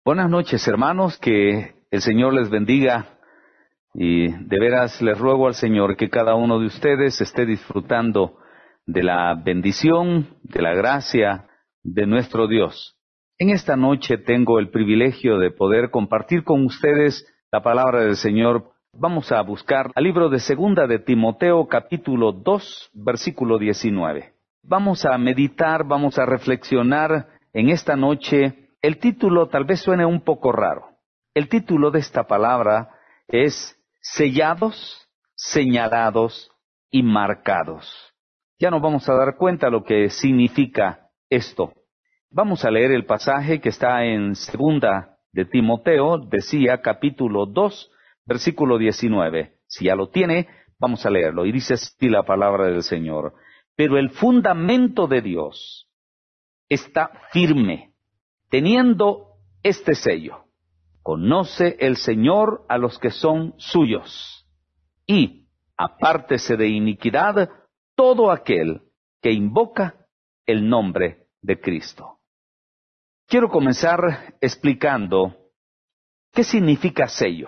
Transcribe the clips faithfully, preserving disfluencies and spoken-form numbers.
Buenas noches, hermanos, que el Señor les bendiga y de veras les ruego al Señor que cada uno de ustedes esté disfrutando de la bendición, de la gracia de nuestro Dios. En esta noche tengo el privilegio de poder compartir con ustedes la palabra del Señor. Vamos a buscar al libro de Segunda de Timoteo, capítulo dos, versículo diecinueve. Vamos a meditar, vamos a reflexionar en esta noche. El título tal vez suene un poco raro. El título de esta palabra es Sellados, Señalados y Marcados. Ya nos vamos a dar cuenta lo que significa esto. Vamos a leer el pasaje que está en Segunda de Timoteo, decía capítulo dos, versículo diecinueve. Si ya lo tiene, vamos a leerlo. Y dice así la palabra del Señor. Pero el fundamento de Dios está firme, teniendo este sello: conoce el Señor a los que son suyos, y apártese de iniquidad todo aquel que invoca el nombre de Cristo. Quiero comenzar explicando qué significa sello.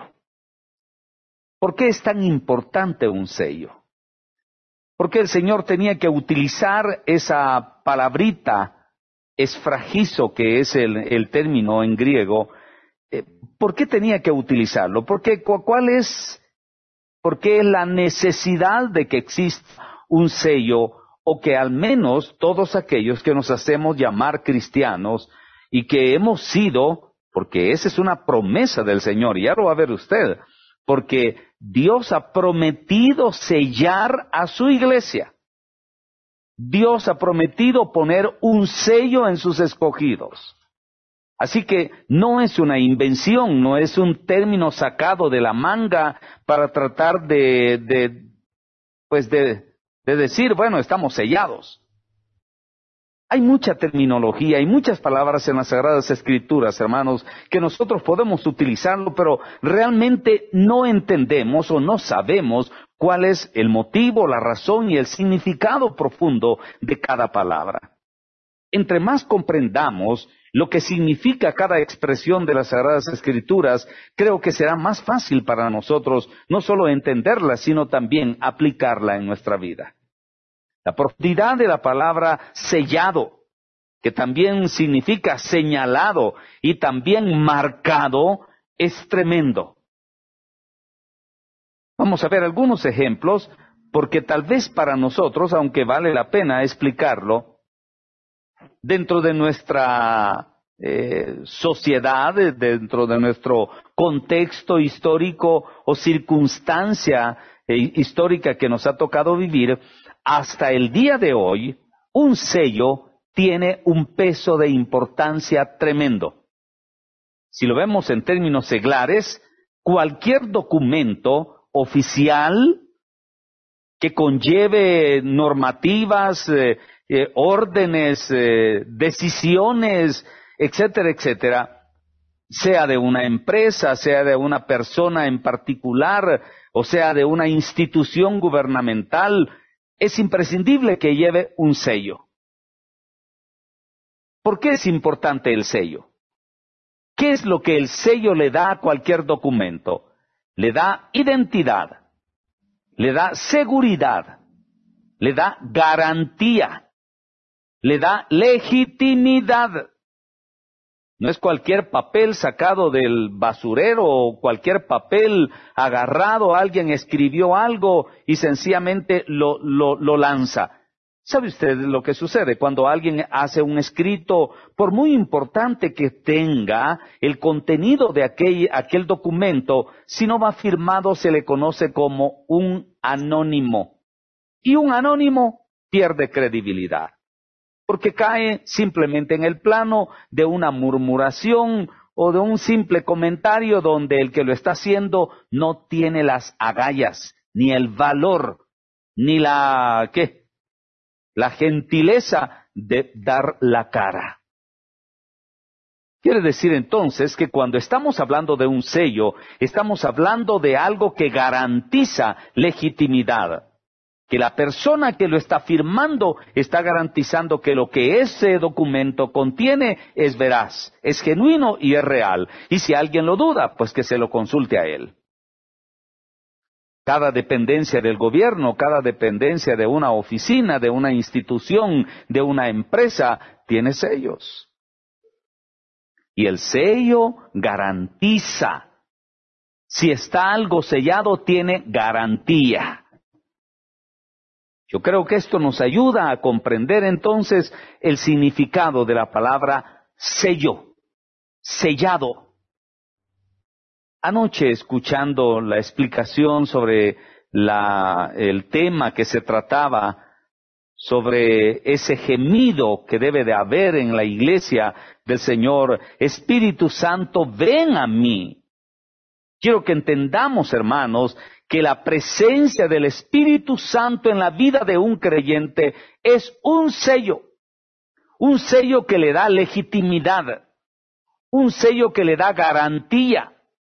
¿Por qué es tan importante un sello? ¿Por qué el Señor tenía que utilizar esa palabrita esfragizo, que es el, el término en griego? Eh, ¿Por qué tenía que utilizarlo? ¿Por qué, ¿Cuál es, por qué la necesidad de que exista un sello, o que al menos todos aquellos que nos hacemos llamar cristianos y que hemos sido, porque esa es una promesa del Señor, y ya lo va a ver usted, porque Dios ha prometido sellar a su iglesia. Dios ha prometido poner un sello en sus escogidos. Así que no es una invención, no es un término sacado de la manga para tratar de, de pues de, de decir, bueno, estamos sellados. Hay mucha terminología, hay muchas palabras en las Sagradas Escrituras, hermanos, que nosotros podemos utilizarlo, pero realmente no entendemos o no sabemos cuál es el motivo, la razón y el significado profundo de cada palabra. Entre más comprendamos lo que significa cada expresión de las Sagradas Escrituras, creo que será más fácil para nosotros no solo entenderla, sino también aplicarla en nuestra vida. La profundidad de la palabra sellado, que también significa señalado y también marcado, es tremendo. Vamos a ver algunos ejemplos, porque tal vez para nosotros, aunque vale la pena explicarlo, dentro de nuestra eh, sociedad, dentro de nuestro contexto histórico o circunstancia eh, histórica que nos ha tocado vivir, hasta el día de hoy, un sello tiene un peso de importancia tremendo. Si lo vemos en términos seglares, cualquier documento oficial que conlleve normativas, eh, eh, órdenes, eh, decisiones, etcétera, etcétera, sea de una empresa, sea de una persona en particular, o sea de una institución gubernamental, es imprescindible que lleve un sello. ¿Por qué es importante el sello? ¿Qué es lo que el sello le da a cualquier documento? Le da identidad, le da seguridad, le da garantía, le da legitimidad. No es cualquier papel sacado del basurero o cualquier papel agarrado, alguien escribió algo y sencillamente lo, lo, lo lanza. ¿Sabe usted lo que sucede cuando alguien hace un escrito? Por muy importante que tenga el contenido de aquel, aquel documento, si no va firmado se le conoce como un anónimo. Y un anónimo pierde credibilidad, porque cae simplemente en el plano de una murmuración o de un simple comentario donde el que lo está haciendo no tiene las agallas, ni el valor, ni la, ¿qué? la gentileza de dar la cara. Quiere decir entonces que cuando estamos hablando de un sello, estamos hablando de algo que garantiza legitimidad. que la persona que lo está firmando está garantizando que lo que ese documento contiene es veraz, es genuino y es real. Y si alguien lo duda, pues que se lo consulte a él. Cada dependencia del gobierno, cada dependencia de una oficina, de una institución, de una empresa, tiene sellos. Y el sello garantiza. Si está algo sellado, tiene garantía. Yo creo que esto nos ayuda a comprender entonces el significado de la palabra sello, sellado. Anoche, escuchando la explicación sobre la, el tema que se trataba, sobre ese gemido que debe de haber en la iglesia del Señor, Espíritu Santo, ven a mí. Quiero que entendamos, hermanos, que la presencia del Espíritu Santo en la vida de un creyente es un sello, un sello que le da legitimidad, un sello que le da garantía,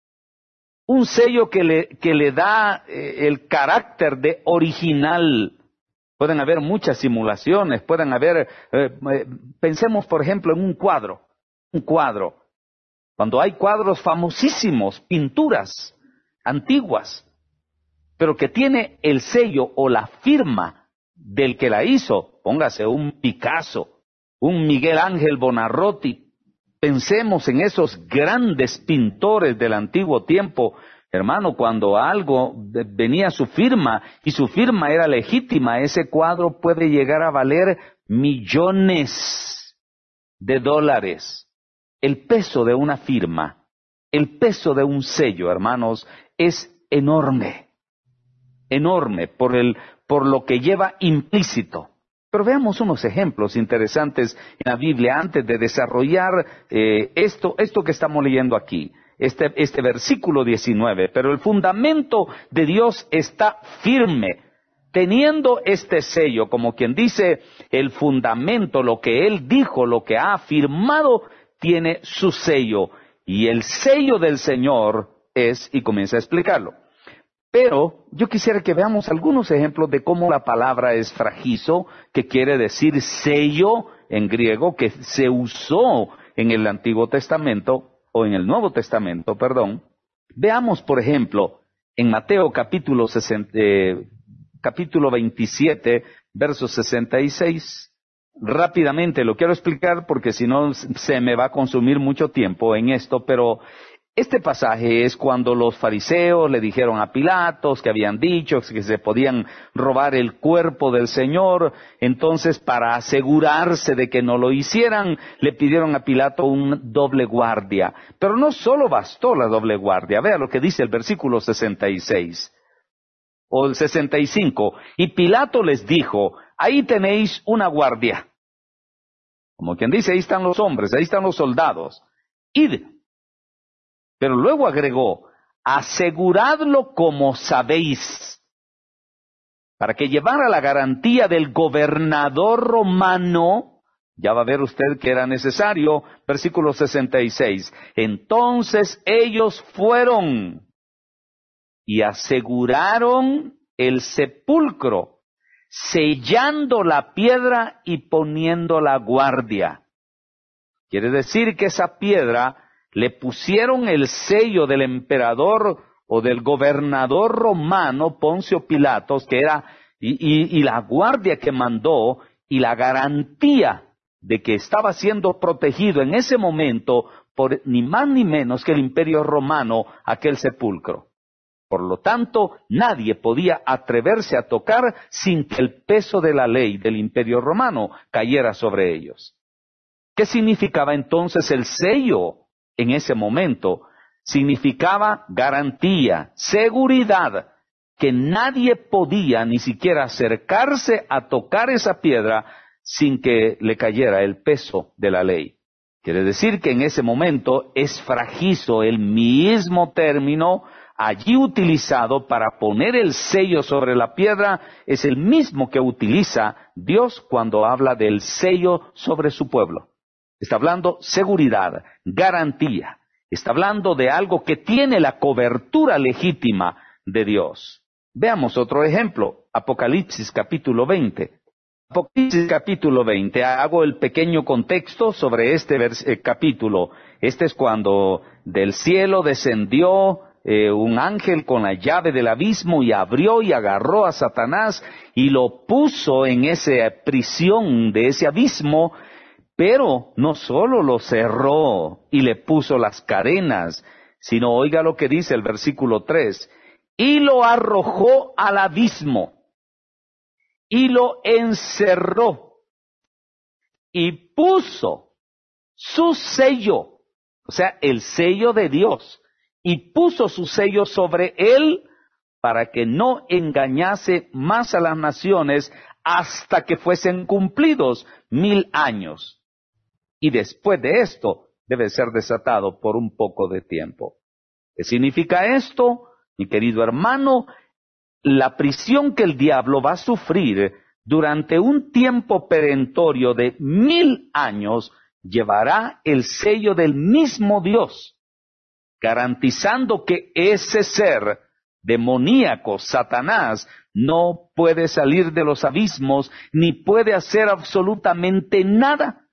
un sello que le, que le da eh, el carácter de original. Pueden haber muchas simulaciones, pueden haber, eh, eh, pensemos por ejemplo en un cuadro, un cuadro. Cuando hay cuadros famosísimos, pinturas antiguas, pero que tiene el sello o la firma del que la hizo, póngase un Picasso, un Miguel Ángel Buonarroti, pensemos en esos grandes pintores del antiguo tiempo, hermano, cuando algo venía su firma y su firma era legítima, ese cuadro puede llegar a valer millones de dólares. El peso de una firma, el peso de un sello, hermanos, es enorme, enorme por el, por lo que lleva implícito. Pero veamos unos ejemplos interesantes en la Biblia antes de desarrollar eh, esto, esto que estamos leyendo aquí, este, este versículo diecinueve. Pero el fundamento de Dios está firme, teniendo este sello, como quien dice, el fundamento, lo que Él dijo, lo que ha afirmado, tiene su sello. Y el sello del Señor es, y comienza a explicarlo. Pero yo quisiera que veamos algunos ejemplos de cómo la palabra es fragizo, que quiere decir sello en griego, que se usó en el Antiguo Testamento, o en el Nuevo Testamento, perdón. Veamos, por ejemplo, en Mateo capítulo, sesenta, eh, capítulo veintisiete, verso sesenta y seis. Rápidamente lo quiero explicar porque si no se me va a consumir mucho tiempo en esto, pero este pasaje es cuando los fariseos le dijeron a Pilatos que habían dicho que se podían robar el cuerpo del Señor. Entonces, para asegurarse de que no lo hicieran, le pidieron a Pilato un doble guardia. Pero no solo bastó la doble guardia. Vea lo que dice el versículo sesenta y seis o el sesenta y cinco. Y Pilato les dijo: ahí tenéis una guardia. Como quien dice, ahí están los hombres, ahí están los soldados. Id. Pero luego agregó: aseguradlo como sabéis, para que llevara la garantía del gobernador romano. Ya va a ver usted que era necesario. Versículo sesenta y seis. Entonces ellos fueron y aseguraron el sepulcro, sellando la piedra y poniendo la guardia. Quiere decir que esa piedra le pusieron el sello del emperador o del gobernador romano Poncio Pilatos, que era, y, y, y la guardia que mandó, y la garantía de que estaba siendo protegido en ese momento por ni más ni menos que el imperio romano aquel sepulcro. Por lo tanto, nadie podía atreverse a tocar sin que el peso de la ley del imperio romano cayera sobre ellos. ¿Qué significaba entonces el sello en ese momento? Significaba garantía, seguridad, que nadie podía ni siquiera acercarse a tocar esa piedra sin que le cayera el peso de la ley. Quiere decir que en ese momento es fragizo, el mismo término allí utilizado para poner el sello sobre la piedra es el mismo que utiliza Dios cuando habla del sello sobre su pueblo. Está hablando seguridad, garantía. Está hablando de algo que tiene la cobertura legítima de Dios. Veamos otro ejemplo, Apocalipsis capítulo veinte. Apocalipsis capítulo veinte, hago el pequeño contexto sobre este vers- eh, capítulo. Este es cuando del cielo descendió eh, un ángel con la llave del abismo y abrió y agarró a Satanás y lo puso en esa prisión de ese abismo, pero no solo lo cerró y le puso las cadenas, sino oiga lo que dice el versículo tres, y lo arrojó al abismo y lo encerró y puso su sello, o sea, el sello de Dios, y puso su sello sobre él para que no engañase más a las naciones hasta que fuesen cumplidos mil años. Y después de esto debe ser desatado por un poco de tiempo. ¿Qué significa esto, mi querido hermano? La prisión que el diablo va a sufrir durante un tiempo perentorio de mil años llevará el sello del mismo Dios, garantizando que ese ser demoníaco, Satanás, no puede salir de los abismos ni puede hacer absolutamente nada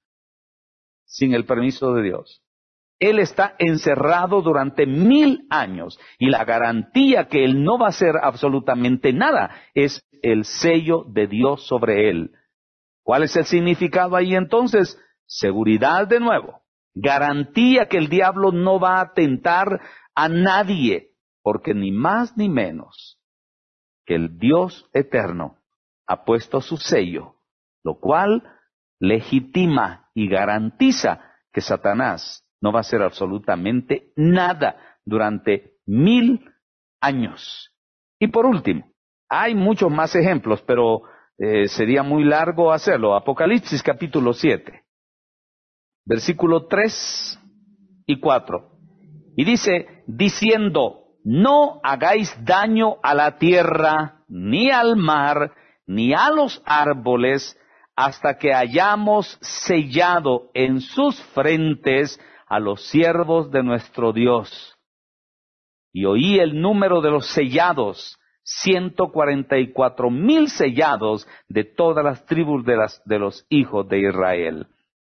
sin el permiso de Dios. Él está encerrado durante mil años y la garantía que él no va a hacer absolutamente nada es el sello de Dios sobre él. ¿Cuál es el significado ahí entonces? Seguridad de nuevo. Garantía que el diablo no va a tentar a nadie, porque ni más ni menos que el Dios eterno ha puesto su sello, lo cual legitima y garantiza que Satanás no va a hacer absolutamente nada durante mil años. Y por último, hay muchos más ejemplos, pero eh, sería muy largo hacerlo. Apocalipsis capítulo siete, versículo tres y cuatro. Y dice, diciendo, no hagáis daño a la tierra, ni al mar, ni a los árboles, hasta que hayamos sellado en sus frentes a los siervos de nuestro Dios. Y oí el número de los sellados, ciento cuarenta y cuatro mil sellados de todas las tribus de, las, de los hijos de Israel.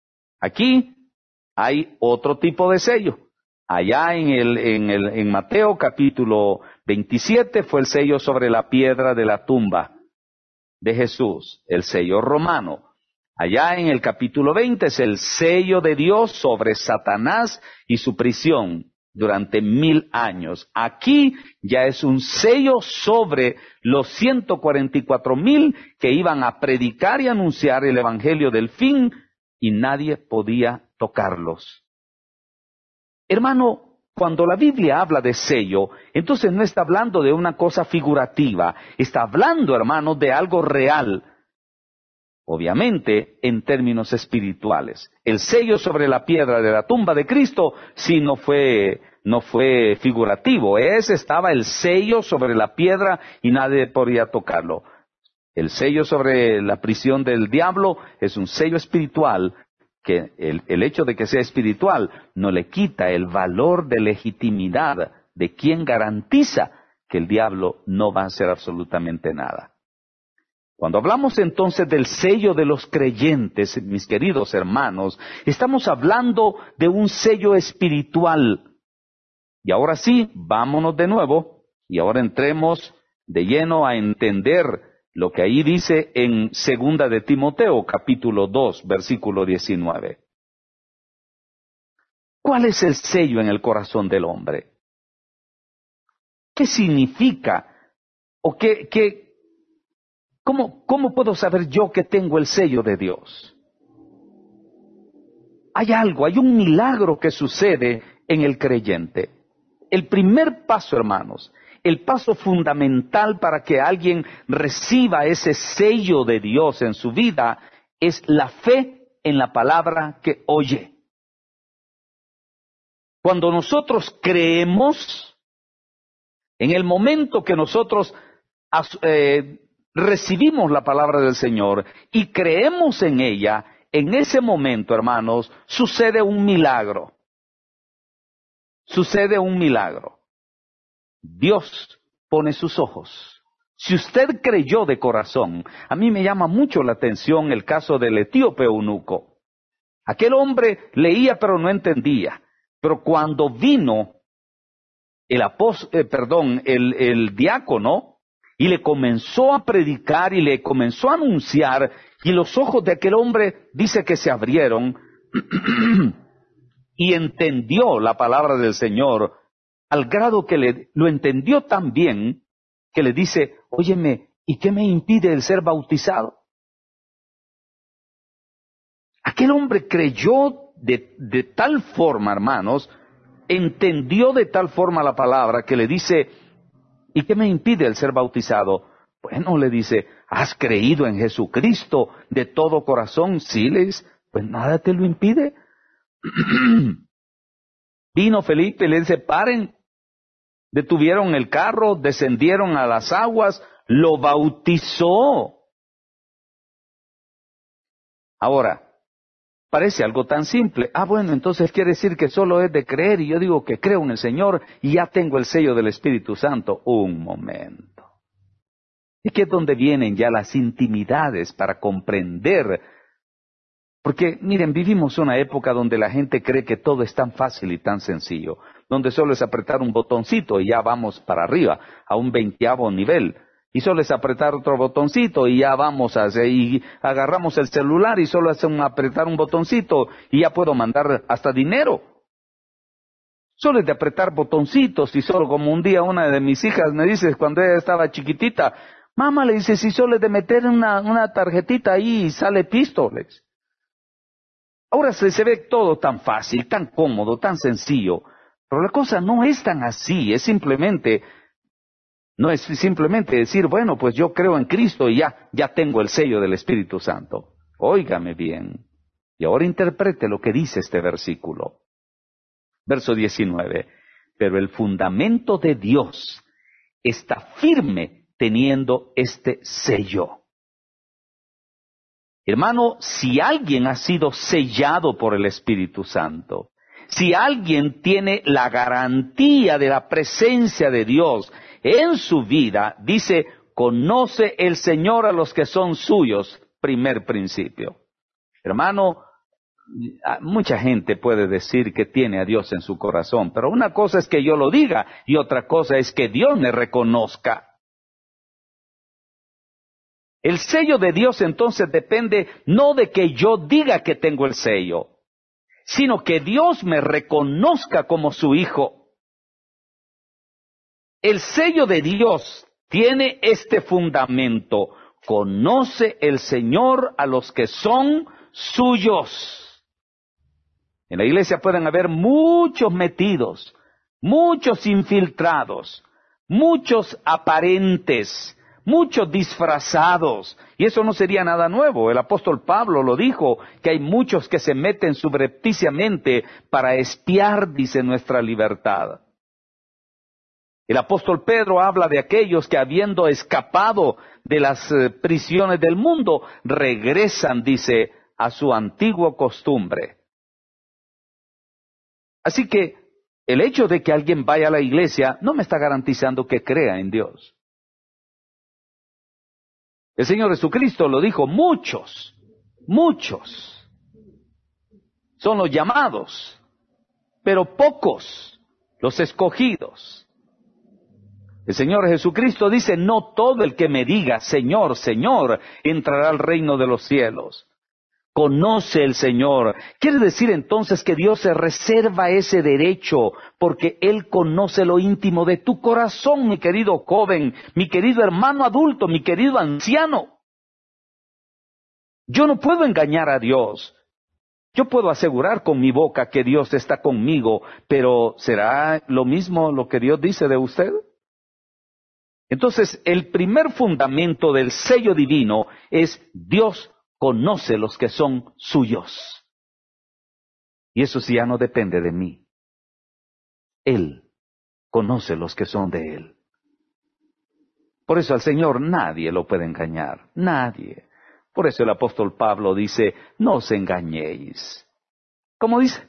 Aquí hay otro tipo de sello. Allá en, el, en, el, en Mateo capítulo veintisiete fue el sello sobre la piedra de la tumba de Jesús, el sello romano. Allá en el capítulo veinte es el sello de Dios sobre Satanás y su prisión durante mil años. Aquí ya es un sello sobre los ciento cuarenta y cuatro mil que iban a predicar y anunciar el evangelio del fin y nadie podía tocarlos. Hermano, cuando la Biblia habla de sello, entonces no está hablando de una cosa figurativa, está hablando, hermano, de algo real. Obviamente, en términos espirituales. El sello sobre la piedra de la tumba de Cristo, sí no fue, no fue figurativo. Ese estaba el sello sobre la piedra y nadie podía tocarlo. El sello sobre la prisión del diablo es un sello espiritual que el, el hecho de que sea espiritual no le quita el valor de legitimidad de quien garantiza que el diablo no va a hacer absolutamente nada. Cuando hablamos entonces del sello de los creyentes, mis queridos hermanos, estamos hablando de un sello espiritual. Y ahora sí, vámonos de nuevo y ahora entremos de lleno a entender lo que ahí dice en Segunda de Timoteo, capítulo dos, versículo diecinueve. ¿Cuál es el sello en el corazón del hombre? ¿Qué significa? ¿O qué, qué, cómo, cómo puedo saber yo que tengo el sello de Dios? Hay algo, hay un milagro que sucede en el creyente. El primer paso, hermanos, el paso fundamental para que alguien reciba ese sello de Dios en su vida es la fe en la palabra que oye. Cuando nosotros creemos, en el momento que nosotros eh, recibimos la palabra del Señor y creemos en ella, en ese momento, hermanos, sucede un milagro. Sucede un milagro. Dios pone sus ojos Si usted creyó de corazón, a mí me llama mucho la atención el caso del etíope eunuco. Aquel hombre leía pero no entendía. Pero cuando vino el apóstol, eh, perdón, el, el diácono, y le comenzó a predicar y le comenzó a anunciar, y los ojos de aquel hombre dice que se abrieron y entendió la palabra del Señor, al grado que le, lo entendió tan bien que le dice, óyeme, ¿y qué me impide el ser bautizado? Aquel hombre creyó de, de tal forma, hermanos, entendió de tal forma la palabra que le dice, ¿y qué me impide el ser bautizado? Bueno, le dice, ¿has creído en Jesucristo de todo corazón? Sí, le dice, pues nada te lo impide. Vino Felipe, le dice, paren. Detuvieron el carro, descendieron a las aguas, lo bautizó. Ahora, parece algo tan simple. Ah, bueno, entonces quiere decir que solo es de creer, y yo digo que creo en el Señor y ya tengo el sello del Espíritu Santo. Un momento. Es que es donde vienen ya las intimidades para comprender. Porque, miren, vivimos una época donde la gente cree que todo es tan fácil y tan sencillo, donde solo es apretar un botoncito y ya vamos para arriba, a un veinteavo nivel. Y solo es apretar otro botoncito y ya vamos a hacer, y agarramos el celular y solo es un apretar un botoncito y ya puedo mandar hasta dinero. Solo es de apretar botoncitos y solo como un día una de mis hijas me dice cuando ella estaba chiquitita, mamá, le dice, si solo es de meter una, una tarjetita ahí y sale pistoles. Ahora se, se ve todo tan fácil, tan cómodo, tan sencillo, pero la cosa no es tan así, es simplemente... No es simplemente decir, bueno, pues yo creo en Cristo y ya, ya tengo el sello del Espíritu Santo. Óigame bien. Y ahora interprete lo que dice este versículo. Verso diecinueve. Pero el fundamento de Dios está firme teniendo este sello. Hermano, si alguien ha sido sellado por el Espíritu Santo, si alguien tiene la garantía de la presencia de Dios en su vida, dice, conoce el Señor a los que son suyos, primer principio. Hermano, mucha gente puede decir que tiene a Dios en su corazón, pero una cosa es que yo lo diga y otra cosa es que Dios me reconozca. El sello de Dios entonces depende no de que yo diga que tengo el sello, sino que Dios me reconozca como su hijo. El sello de Dios tiene este fundamento. Conoce el Señor a los que son suyos. En la iglesia pueden haber muchos metidos, muchos infiltrados, muchos aparentes, muchos disfrazados. Y eso no sería nada nuevo. El apóstol Pablo lo dijo, que hay muchos que se meten subrepticiamente para espiar, dice, nuestra libertad. El apóstol Pedro habla de aquellos que habiendo escapado de las eh, prisiones del mundo, regresan, dice, a su antigua costumbre. Así que el hecho de que alguien vaya a la iglesia no me está garantizando que crea en Dios. El Señor Jesucristo lo dijo, muchos, muchos son los llamados, pero pocos los escogidos. El Señor Jesucristo dice, no todo el que me diga, Señor, Señor, entrará al reino de los cielos. Conoce el Señor. Quiere decir entonces que Dios se reserva ese derecho, porque Él conoce lo íntimo de tu corazón, mi querido joven, mi querido hermano adulto, mi querido anciano. Yo no puedo engañar a Dios. Yo puedo asegurar con mi boca que Dios está conmigo, pero ¿será lo mismo lo que Dios dice de usted? Entonces, el primer fundamento del sello divino es Dios conoce los que son suyos. Y eso sí ya no depende de mí. Él conoce los que son de Él. Por eso al Señor nadie lo puede engañar, nadie. Por eso el apóstol Pablo dice, no os engañéis. ¿Cómo dice?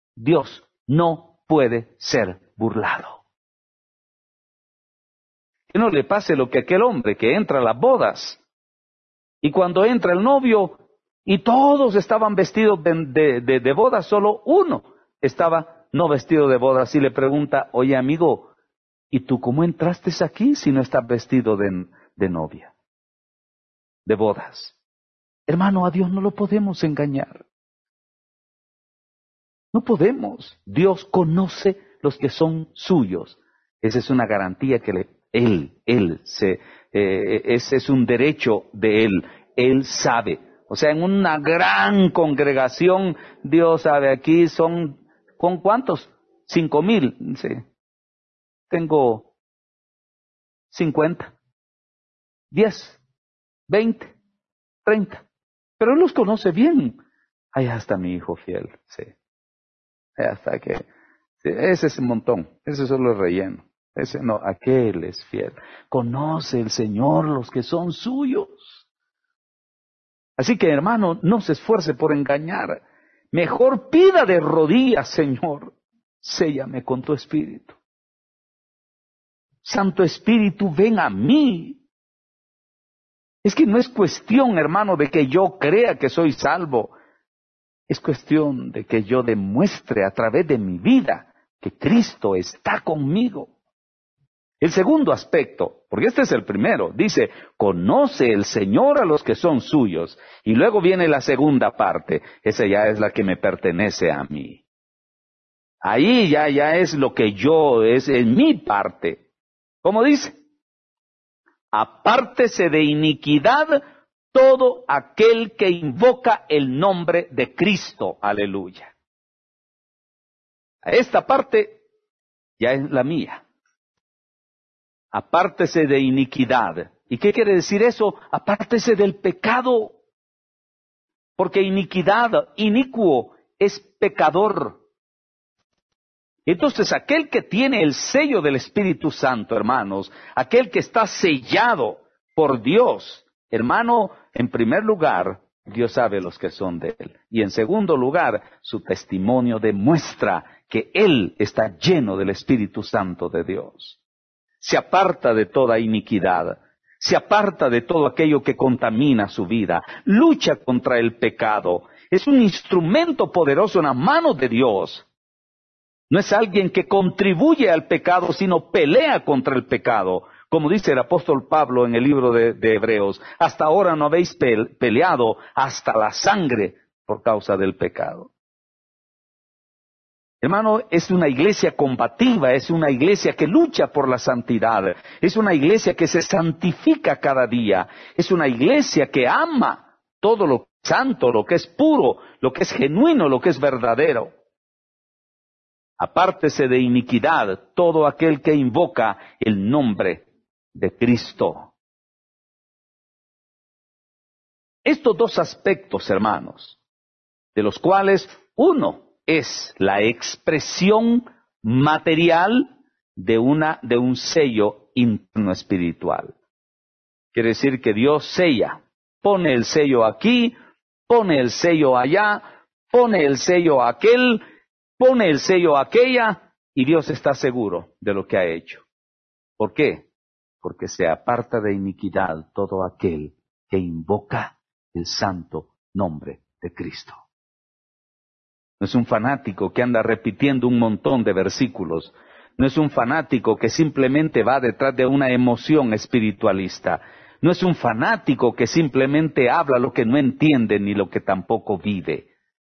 Dios no puede ser burlado. que no le pase lo que aquel hombre que entra a las bodas. Y cuando entra el novio, y todos estaban vestidos de, de, de, de bodas, solo uno estaba no vestido de bodas, y le pregunta, oye amigo, ¿y tú cómo entraste aquí si no estás vestido de, de novia, de bodas? Hermano, a Dios no lo podemos engañar. No podemos. Dios conoce los que son suyos. Esa es una garantía que le, Él, Él, se, eh, ese es un derecho de Él. Él sabe. O sea, en una gran congregación, Dios sabe, aquí son, ¿con cuántos? Cinco mil. Sí. Tengo cincuenta, diez, veinte, treinta. Pero Él los conoce bien. Allá está mi hijo fiel, sí. Allá está que, sí, ese es un montón, ese solo es relleno. Ese no, aquel es fiel. Conoce el Señor los que son suyos. Así que, hermano, no se esfuerce por engañar. Mejor pida de rodillas, Señor, séllame con tu Espíritu. Santo Espíritu, ven a mí. Es que no es cuestión, hermano, de que yo crea que soy salvo. Es cuestión de que yo demuestre a través de mi vida que Cristo está conmigo. El segundo aspecto, porque este es el primero, dice, conoce el Señor a los que son suyos. Y luego viene la segunda parte, esa ya es la que me pertenece a mí. Ahí ya, ya es lo que yo, es en mi parte. ¿Cómo dice? Apártese de iniquidad todo aquel que invoca el nombre de Cristo. Aleluya. Esta parte ya es la mía. Apártese de iniquidad. ¿Y qué quiere decir eso? Apártese del pecado. Porque iniquidad, inicuo, es pecador. Entonces, aquel que tiene el sello del Espíritu Santo, hermanos, aquel que está sellado por Dios, hermano, en primer lugar, Dios sabe los que son de Él. Y en segundo lugar, su testimonio demuestra que Él está lleno del Espíritu Santo de Dios. Se aparta de toda iniquidad, se aparta de todo aquello que contamina su vida, lucha contra el pecado, es un instrumento poderoso en las manos de Dios. No es alguien que contribuye al pecado, sino pelea contra el pecado. Como dice el apóstol Pablo en el libro de, de Hebreos, hasta ahora no habéis peleado hasta la sangre por causa del pecado. Hermano, es una iglesia combativa, es una iglesia que lucha por la santidad, es una iglesia que se santifica cada día, es una iglesia que ama todo lo santo, lo que es puro, lo que es genuino, lo que es verdadero. Apártese de iniquidad todo aquel que invoca el nombre de Cristo. Estos dos aspectos, hermanos, de los cuales uno es la expresión material de una de un sello interno espiritual. Quiere decir que Dios sella, pone el sello aquí, pone el sello allá, pone el sello aquel, pone el sello aquella, y Dios está seguro de lo que ha hecho. ¿Por qué? Porque se aparta de iniquidad todo aquel que invoca el santo nombre de Cristo. No es un fanático que anda repitiendo un montón de versículos. No es un fanático que simplemente va detrás de una emoción espiritualista. No es un fanático que simplemente habla lo que no entiende ni lo que tampoco vive.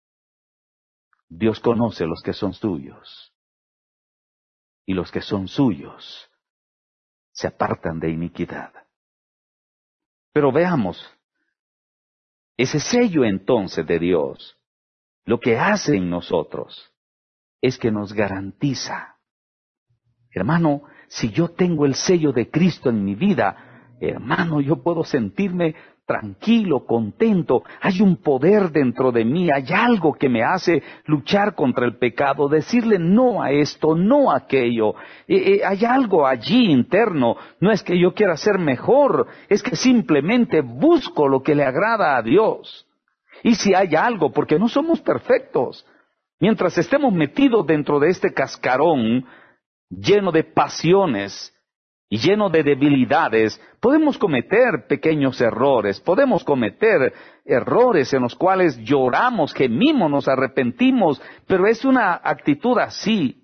Dios conoce los que son suyos. Y los que son suyos se apartan de iniquidad. Pero veamos, ese sello entonces de Dios, lo que hace en nosotros es que nos garantiza. Hermano, si yo tengo el sello de Cristo en mi vida, hermano, yo puedo sentirme tranquilo, contento. Hay un poder dentro de mí, hay algo que me hace luchar contra el pecado, decirle no a esto, no a aquello. Eh, eh, hay algo allí interno, no es que yo quiera ser mejor, es que simplemente busco lo que le agrada a Dios. Y si hay algo, porque no somos perfectos, mientras estemos metidos dentro de este cascarón lleno de pasiones y lleno de debilidades, podemos cometer pequeños errores, podemos cometer errores en los cuales lloramos, gemimos, nos arrepentimos, pero es una actitud así.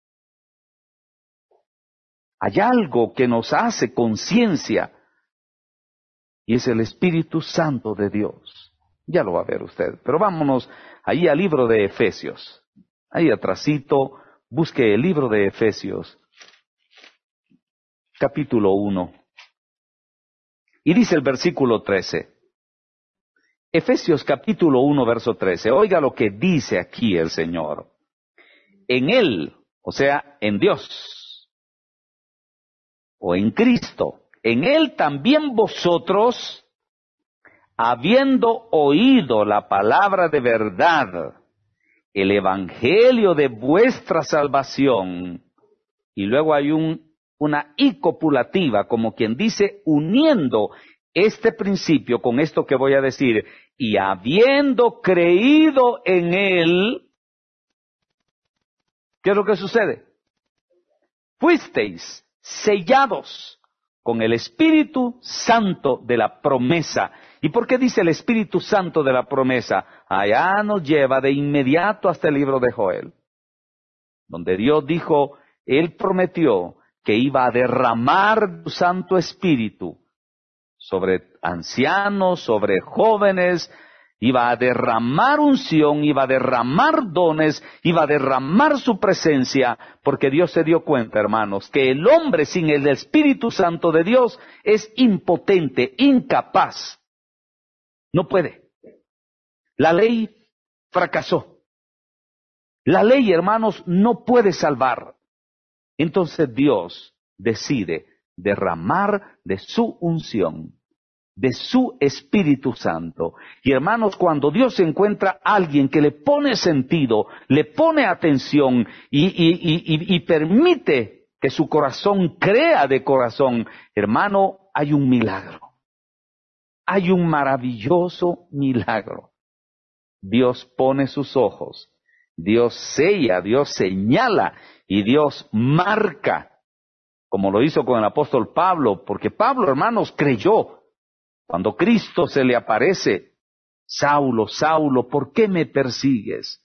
Hay algo que nos hace conciencia, y es el Espíritu Santo de Dios. Ya lo va a ver usted, pero vámonos ahí al libro de Efesios. Ahí atrasito, busque el libro de Efesios, capítulo uno. Y dice el versículo trece. Efesios capítulo uno, verso trece. Oiga lo que dice aquí el Señor. En Él, o sea, en Dios, o en Cristo, en Él también vosotros, habiendo oído la palabra de verdad, el evangelio de vuestra salvación, y luego hay un una y copulativa, como quien dice, uniendo este principio con esto que voy a decir, y habiendo creído en Él, ¿qué es lo que sucede? Fuisteis sellados con el Espíritu Santo de la promesa. ¿Y por qué dice el Espíritu Santo de la promesa? Allá nos lleva de inmediato hasta el libro de Joel, donde Dios dijo, Él prometió que iba a derramar su Santo Espíritu sobre ancianos, sobre jóvenes, iba a derramar unción, iba a derramar dones, iba a derramar su presencia, porque Dios se dio cuenta, hermanos, que el hombre sin el Espíritu Santo de Dios es impotente, incapaz, no puede. La ley fracasó. La ley, hermanos, no puede salvar. Entonces Dios decide derramar de su unción, de su Espíritu Santo. Y hermanos, cuando Dios encuentra a alguien que le pone sentido, le pone atención y, y, y, y permite que su corazón crea de corazón, hermano, hay un milagro. Hay un maravilloso milagro. Dios pone sus ojos, Dios sella, Dios señala, y Dios marca, como lo hizo con el apóstol Pablo, porque Pablo, hermanos, creyó. Cuando Cristo se le aparece, Saulo, Saulo, ¿por qué me persigues?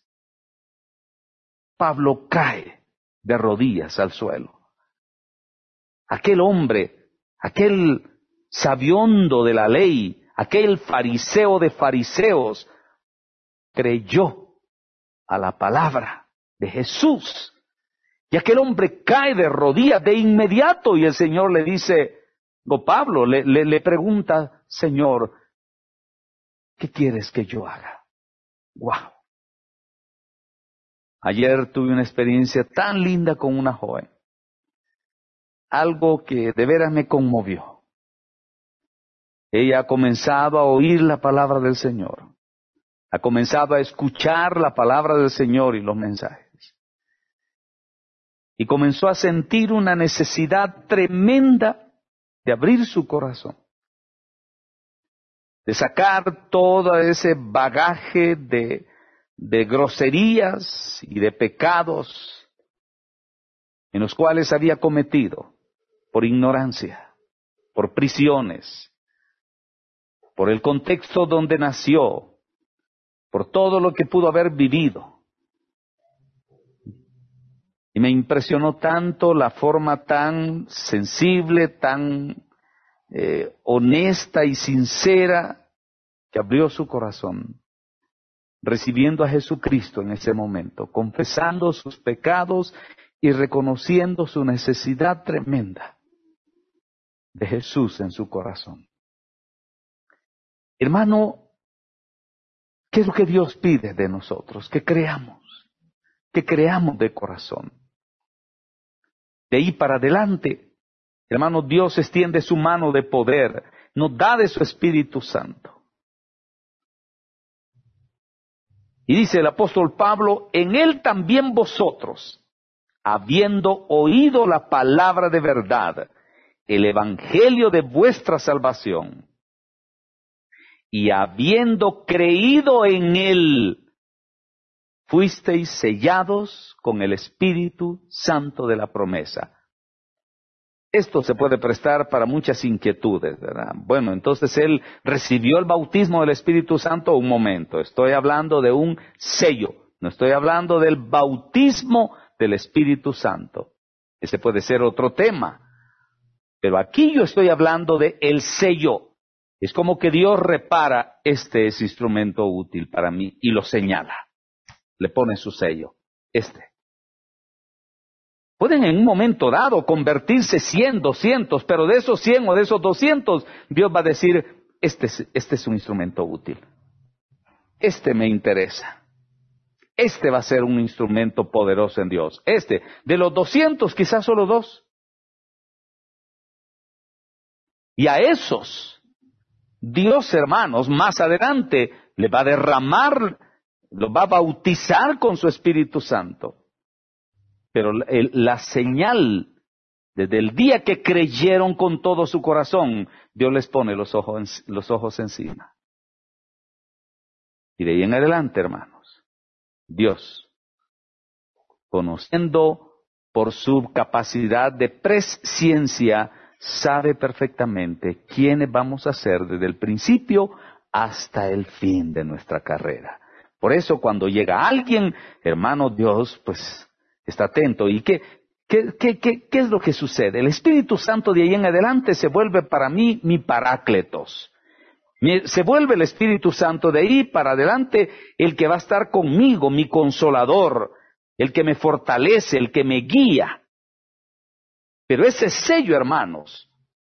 Pablo cae de rodillas al suelo. Aquel hombre, aquel sabiondo de la ley, aquel fariseo de fariseos, creyó a la palabra de Jesús. Y aquel hombre cae de rodillas de inmediato y el Señor le dice, o Pablo le, le, le pregunta, Señor, ¿qué quieres que yo haga? ¡Wow! Ayer tuve una experiencia tan linda con una joven. Algo que de veras me conmovió. Ella ha comenzado a oír la palabra del Señor. Ha comenzado a escuchar la palabra del Señor y los mensajes. Y comenzó a sentir una necesidad tremenda de abrir su corazón, de sacar todo ese bagaje de, de groserías y de pecados en los cuales había cometido por ignorancia, por prisiones, por el contexto donde nació, por todo lo que pudo haber vivido. Y me impresionó tanto la forma tan sensible, tan eh, honesta y sincera que abrió su corazón, recibiendo a Jesucristo en ese momento, confesando sus pecados y reconociendo su necesidad tremenda de Jesús en su corazón. Hermano, ¿qué es lo que Dios pide de nosotros? Que creamos, que creamos de corazón. De ahí para adelante, hermano, Dios extiende su mano de poder, nos da de su Espíritu Santo. Y dice el apóstol Pablo, en Él también vosotros, habiendo oído la palabra de verdad, el evangelio de vuestra salvación, y habiendo creído en Él, fuisteis sellados con el Espíritu Santo de la promesa. esto se puede prestar para muchas inquietudes, ¿verdad? Bueno, entonces él recibió el bautismo del Espíritu Santo. Un momento, estoy hablando de un sello, no estoy hablando del bautismo del Espíritu Santo. Ese puede ser otro tema. Pero aquí yo estoy hablando de el sello. Es como que Dios repara, este es instrumento útil para mí, y lo señala. Le pone su sello, este. Pueden en un momento dado convertirse cien, doscientos, pero de esos cien o de esos doscientos, Dios va a decir, este es, este es un instrumento útil. Este me interesa. Este va a ser un instrumento poderoso en Dios. Este, de los doscientos, quizás solo dos. Y a esos, Dios, hermanos, más adelante, le va a derramar, los va a bautizar con su Espíritu Santo. Pero el, la señal, desde el día que creyeron con todo su corazón, Dios les pone los ojos, los ojos encima. Y de ahí en adelante, hermanos, Dios, conociendo por su capacidad de presciencia, sabe perfectamente quiénes vamos a ser desde el principio hasta el fin de nuestra carrera. Por eso cuando llega alguien, hermano, Dios, pues, está atento. ¿Y qué, qué, qué, qué, qué es lo que sucede? El Espíritu Santo de ahí en adelante se vuelve para mí mi parácletos. Se vuelve el Espíritu Santo de ahí para adelante el que va a estar conmigo, mi consolador, el que me fortalece, el que me guía. Pero ese sello, hermanos,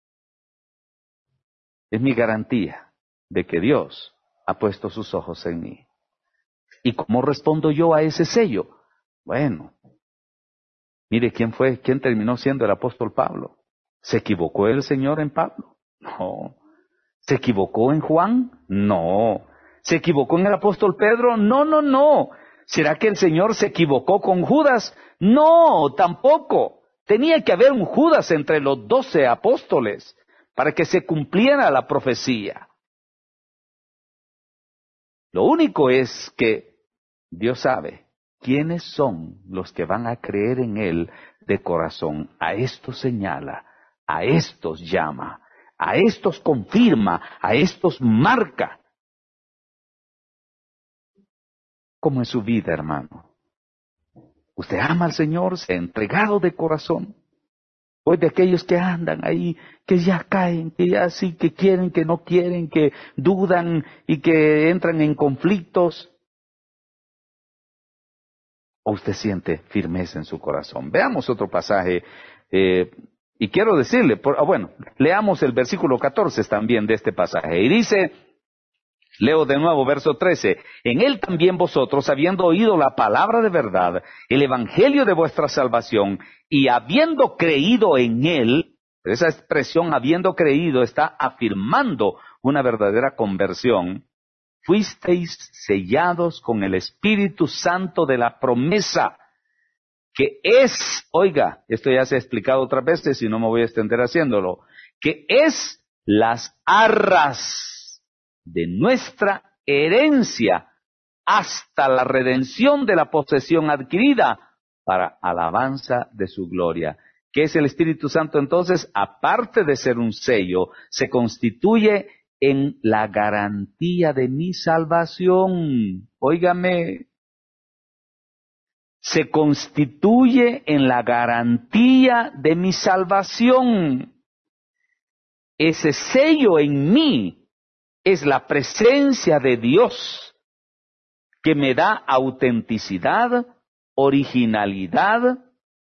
es mi garantía de que Dios ha puesto sus ojos en mí. ¿Y cómo respondo yo a ese sello? Bueno, mire quién fue, quién terminó siendo el apóstol Pablo. ¿Se equivocó el Señor en Pablo? No. ¿Se equivocó en Juan? No. ¿Se equivocó en el apóstol Pedro? No, no, no. ¿Será que el Señor se equivocó con Judas? No, tampoco. Tenía que haber un Judas entre los doce apóstoles para que se cumpliera la profecía. Lo único es que Dios sabe quiénes son los que van a creer en Él de corazón. A estos señala, a estos llama, a estos confirma, a estos marca. Como en su vida, hermano. Usted ama al Señor, se ha entregado de corazón. Hoy de aquellos que andan ahí, que ya caen, que ya sí, que quieren, que no quieren, que dudan y que entran en conflictos. ¿O usted siente firmeza en su corazón? Veamos otro pasaje. Eh, y quiero decirle, por, bueno, leamos el versículo catorce también de este pasaje. Y dice, leo de nuevo verso trece. En él también vosotros, habiendo oído la palabra de verdad, el evangelio de vuestra salvación, y habiendo creído en él, esa expresión habiendo creído está afirmando una verdadera conversión, fuisteis sellados con el Espíritu Santo de la promesa, que es, oiga, esto ya se ha explicado otras veces y no me voy a extender haciéndolo, que es las arras de nuestra herencia hasta la redención de la posesión adquirida para alabanza de su gloria. ¿Qué es el Espíritu Santo entonces? Aparte de ser un sello, se constituye en la garantía de mi salvación. Óigame, se constituye en la garantía de mi salvación. Ese sello en mí es la presencia de Dios que me da autenticidad, originalidad,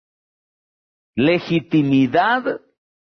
legitimidad,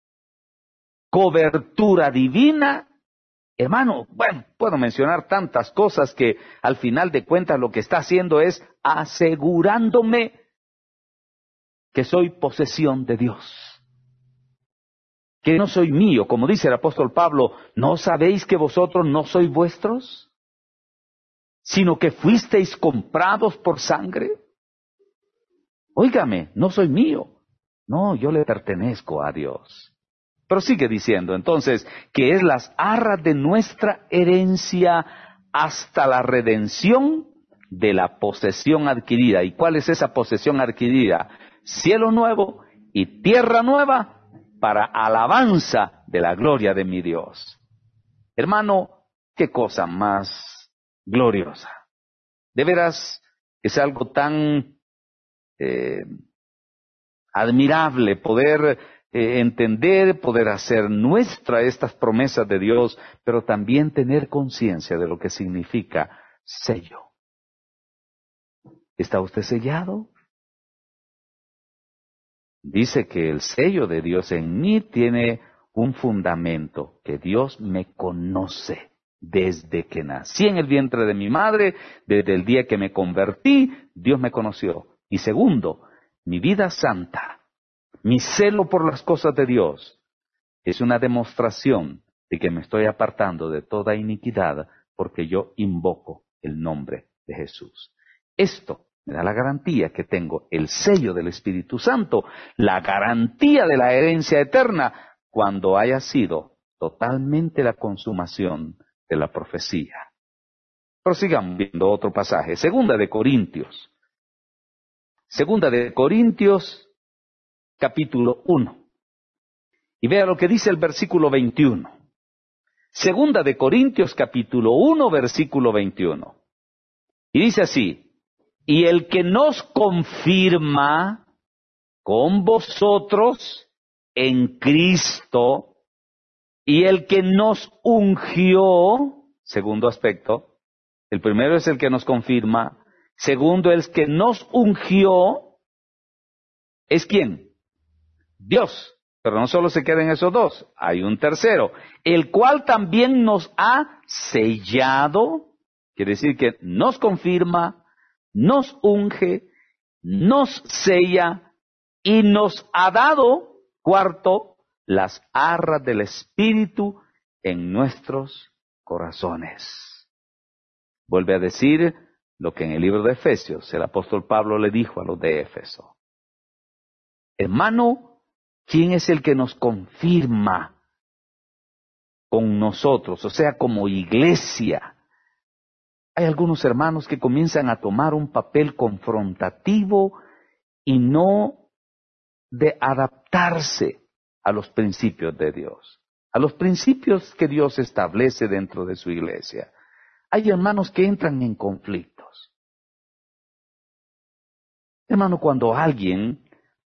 cobertura divina. Hermano, bueno, puedo mencionar tantas cosas que al final de cuentas lo que está haciendo es asegurándome que soy posesión de Dios, que no soy mío, como dice el apóstol Pablo, ¿no sabéis que vosotros no sois vuestros, sino que fuisteis comprados por sangre? Óigame, no soy mío, no, yo le pertenezco a Dios. Pero sigue diciendo, entonces, que es las arras de nuestra herencia hasta la redención de la posesión adquirida. ¿Y cuál es esa posesión adquirida? Cielo nuevo y tierra nueva para alabanza de la gloria de mi Dios. Hermano, qué cosa más gloriosa. De veras, es algo tan eh, admirable poder eh, entender, poder hacer nuestra estas promesas de Dios, pero también tener conciencia de lo que significa sello. ¿Está usted sellado? Dice que el sello de Dios en mí tiene un fundamento, que Dios me conoce desde que nací en el vientre de mi madre, desde el día que me convertí, Dios me conoció. Y segundo, mi vida santa, mi celo por las cosas de Dios, es una demostración de que me estoy apartando de toda iniquidad porque yo invoco el nombre de Jesús. Esto me da la garantía que tengo el sello del Espíritu Santo, la garantía de la herencia eterna, cuando haya sido totalmente la consumación de la profecía. Prosigamos viendo otro pasaje, Segunda de Corintios. Segunda de Corintios, capítulo uno. Y vea lo que dice el versículo veintiuno. Segunda de Corintios, capítulo uno, versículo veintiuno. Y dice así: y el que nos confirma con vosotros en Cristo, y el que nos ungió, segundo aspecto, el primero es el que nos confirma, segundo el que nos ungió, ¿es quién? Dios. Pero no solo se queda en esos dos, hay un tercero, el cual también nos ha sellado, quiere decir que nos confirma, nos unge, nos sella y nos ha dado, cuarto, las arras del Espíritu en nuestros corazones. Vuelve a decir lo que en el libro de Efesios el apóstol Pablo le dijo a los de Éfeso. Hermano, ¿quién es el que nos confirma con nosotros? O sea, como iglesia. Hay algunos hermanos que comienzan a tomar un papel confrontativo y no de adaptarse a los principios de Dios, a los principios que Dios establece dentro de su iglesia. Hay hermanos que entran en conflictos. Hermano, cuando alguien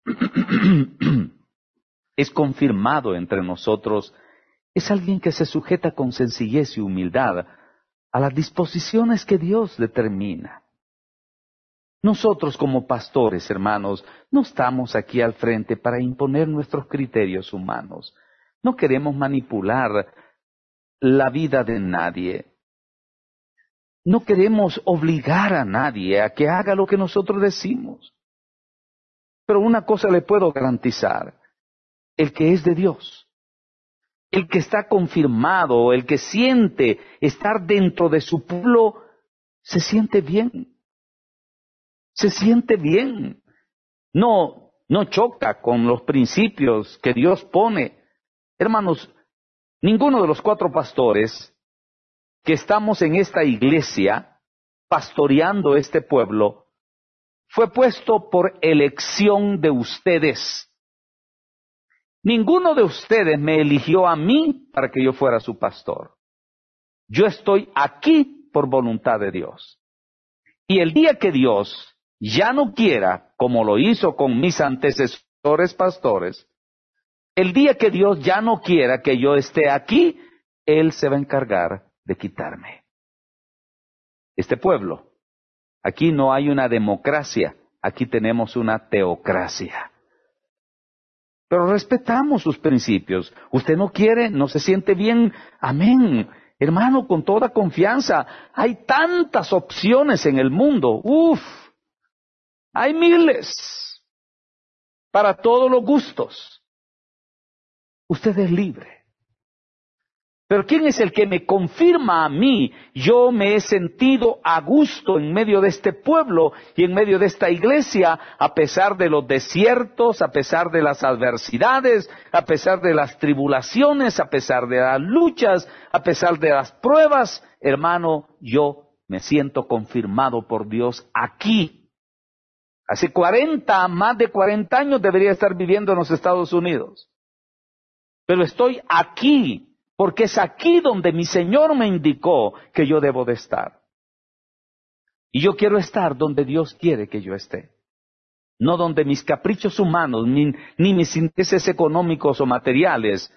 es confirmado entre nosotros, es alguien que se sujeta con sencillez y humildad a las disposiciones que Dios determina. Nosotros como pastores, hermanos, no estamos aquí al frente para imponer nuestros criterios humanos. No queremos manipular la vida de nadie. No queremos obligar a nadie a que haga lo que nosotros decimos. Pero una cosa le puedo garantizar: el que es de Dios, el que está confirmado, el que siente estar dentro de su pueblo, se siente bien. Se siente bien. No, no choca con los principios que Dios pone. Hermanos, ninguno de los cuatro pastores que estamos en esta iglesia, pastoreando este pueblo, fue puesto por elección de ustedes. Ninguno de ustedes me eligió a mí para que yo fuera su pastor. Yo estoy aquí por voluntad de Dios. Y el día que Dios ya no quiera, como lo hizo con mis antecesores pastores, el día que Dios ya no quiera que yo esté aquí, Él se va a encargar de quitarme. Este pueblo, aquí no hay una democracia, aquí tenemos una teocracia. Pero respetamos sus principios. Usted no quiere, no se siente bien, amén. Hermano, con toda confianza, hay tantas opciones en el mundo, uf, hay miles, para todos los gustos. Usted es libre. Pero ¿quién es el que me confirma a mí? Yo me he sentido a gusto en medio de este pueblo y en medio de esta iglesia, a pesar de los desiertos, a pesar de las adversidades, a pesar de las tribulaciones, a pesar de las luchas, a pesar de las pruebas. Hermano, yo me siento confirmado por Dios aquí. Hace cuarenta, más de cuarenta años debería estar viviendo en los Estados Unidos. pero estoy aquí, porque es aquí donde mi Señor me indicó que yo debo de estar. Y yo quiero estar donde Dios quiere que yo esté. No donde mis caprichos humanos, ni, ni mis intereses económicos o materiales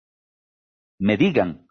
me digan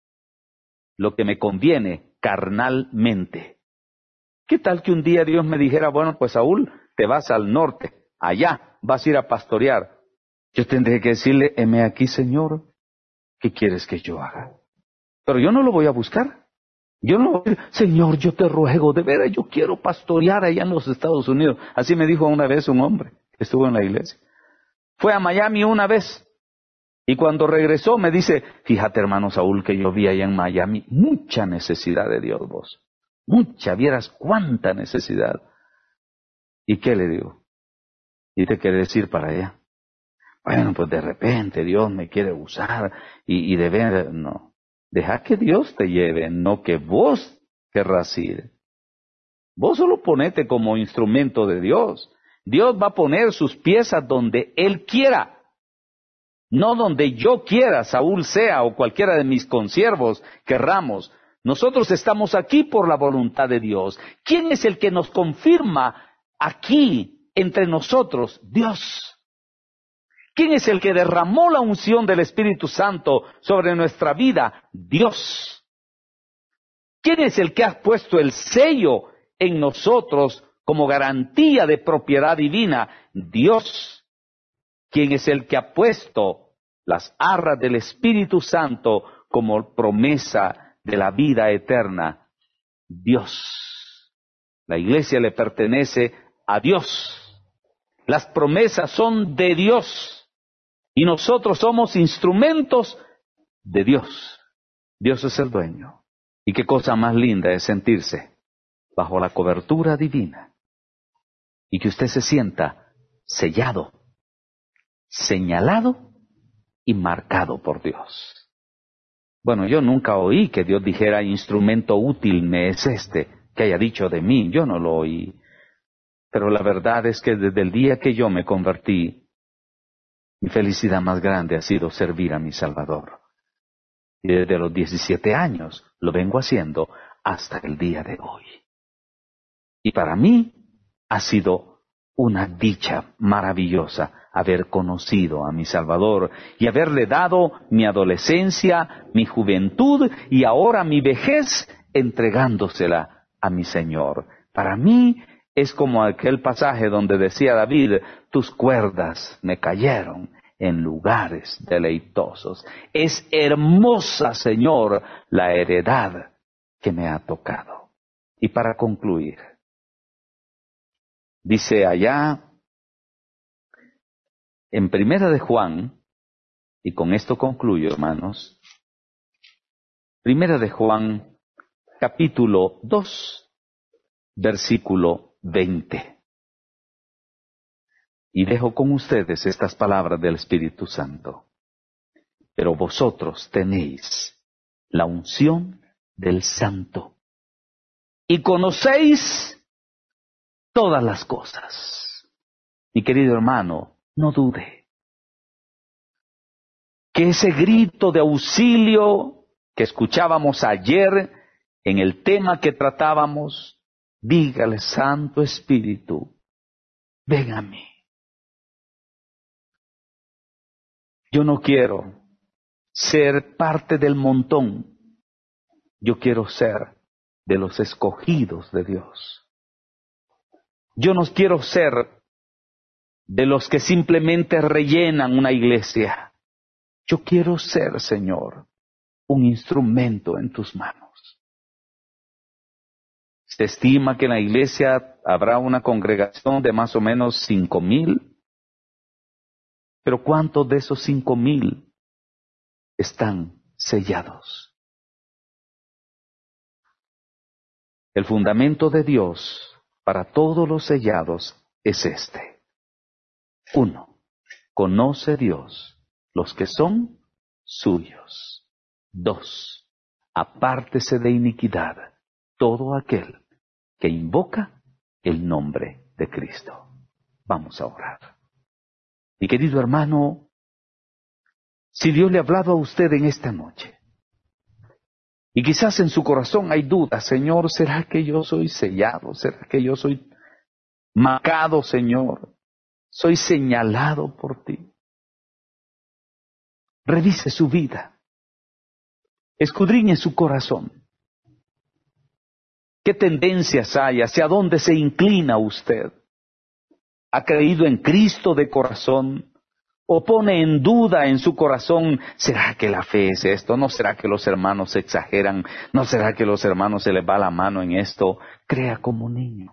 lo que me conviene carnalmente. ¿Qué tal que un día Dios me dijera, bueno, pues Saúl, te vas al norte, allá vas a ir a pastorear? Yo tendré que decirle, heme aquí, Señor, ¿qué quieres que yo haga? Pero yo no lo voy a buscar. Yo no, Señor, yo te ruego, de veras yo quiero pastorear allá en los Estados Unidos. Así me dijo una vez un hombre que estuvo en la iglesia. Fue a Miami una vez y cuando regresó me dice, fíjate hermano Saúl que yo vi allá en Miami mucha necesidad de Dios vos. Mucha, vieras cuánta necesidad. ¿Y qué le digo? ¿Y te quieres ir para allá? Bueno, pues de repente Dios me quiere usar y, y de ver, no. Deja que Dios te lleve, no que vos querrás ir. Vos solo ponete como instrumento de Dios. Dios va a poner sus piezas donde Él quiera, no donde yo quiera, Saúl sea o cualquiera de mis consiervos querramos. Nosotros estamos aquí por la voluntad de Dios. ¿Quién es el que nos confirma aquí entre nosotros? Dios. ¿Quién es el que derramó la unción del Espíritu Santo sobre nuestra vida? Dios. ¿Quién es el que ha puesto el sello en nosotros como garantía de propiedad divina? Dios. ¿Quién es el que ha puesto las arras del Espíritu Santo como promesa de la vida eterna? Dios. La iglesia le pertenece a Dios. Las promesas son de Dios. Y nosotros somos instrumentos de Dios. Dios es el dueño. Y qué cosa más linda es sentirse bajo la cobertura divina. Y que usted se sienta sellado, señalado y marcado por Dios. Bueno, yo nunca oí que Dios dijera, instrumento útil me es este, que haya dicho de mí. Yo no lo oí. Pero la verdad es que desde el día que yo me convertí, mi felicidad más grande ha sido servir a mi Salvador. Y desde los diecisiete años lo vengo haciendo hasta el día de hoy. Y para mí ha sido una dicha maravillosa haber conocido a mi Salvador y haberle dado mi adolescencia, mi juventud y ahora mi vejez entregándosela a mi Señor. Para mí es como aquel pasaje donde decía David, tus cuerdas me cayeron en lugares deleitosos. Es hermosa, Señor, la heredad que me ha tocado. Y para concluir, dice allá en Primera de Juan, y con esto concluyo, hermanos, Primera de Juan, capítulo dos, versículo veinte. Y dejo con ustedes estas palabras del Espíritu Santo. Pero vosotros tenéis la unción del Santo y conocéis todas las cosas. Mi querido hermano, no dude que ese grito de auxilio que escuchábamos ayer en el tema que tratábamos, dígale, Santo Espíritu, ven a mí. Yo no quiero ser parte del montón. Yo quiero ser de los escogidos de Dios. Yo no quiero ser de los que simplemente rellenan una iglesia. Yo quiero ser, Señor, un instrumento en tus manos. Se estima que en la iglesia habrá una congregación de más o menos cinco mil. Pero ¿cuántos de esos cinco mil están sellados? El fundamento de Dios para todos los sellados es este. Uno, conoce Dios los que son suyos. Dos, apártese de iniquidad todo aquel que invoca el nombre de Cristo. Vamos a orar. Mi querido hermano, Si Dios le ha hablado a usted en esta noche, y quizás en su corazón hay dudas, Señor, ¿será que yo soy sellado? ¿Será que yo soy marcado, Señor? ¿Soy señalado por ti? Revise su vida. Escudriñe su corazón. ¿Qué tendencias hay? ¿Hacia dónde se inclina usted? ¿Ha creído en Cristo de corazón? ¿O pone en duda en su corazón, ¿será que la fe es esto? ¿No será que los hermanos exageran? ¿No será que los hermanos se les va la mano en esto? Crea como niño.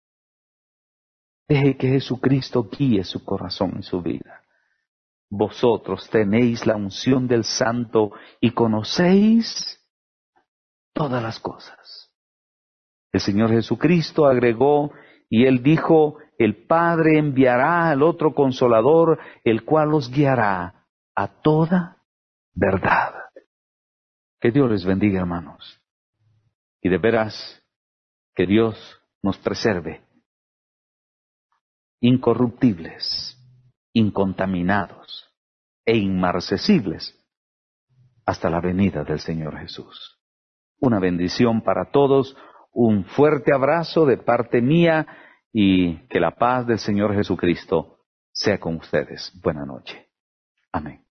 Deje que Jesucristo guíe su corazón y su vida. Vosotros tenéis la unción del Santo y conocéis todas las cosas. El Señor Jesucristo agregó, y Él dijo, el Padre enviará al otro Consolador, el cual os guiará a toda verdad. Que Dios les bendiga, hermanos. Y de veras, que Dios nos preserve incorruptibles, incontaminados e inmarcesibles hasta la venida del Señor Jesús. Una bendición para todos, un fuerte abrazo de parte mía y que la paz del Señor Jesucristo sea con ustedes. Buena noche. Amén.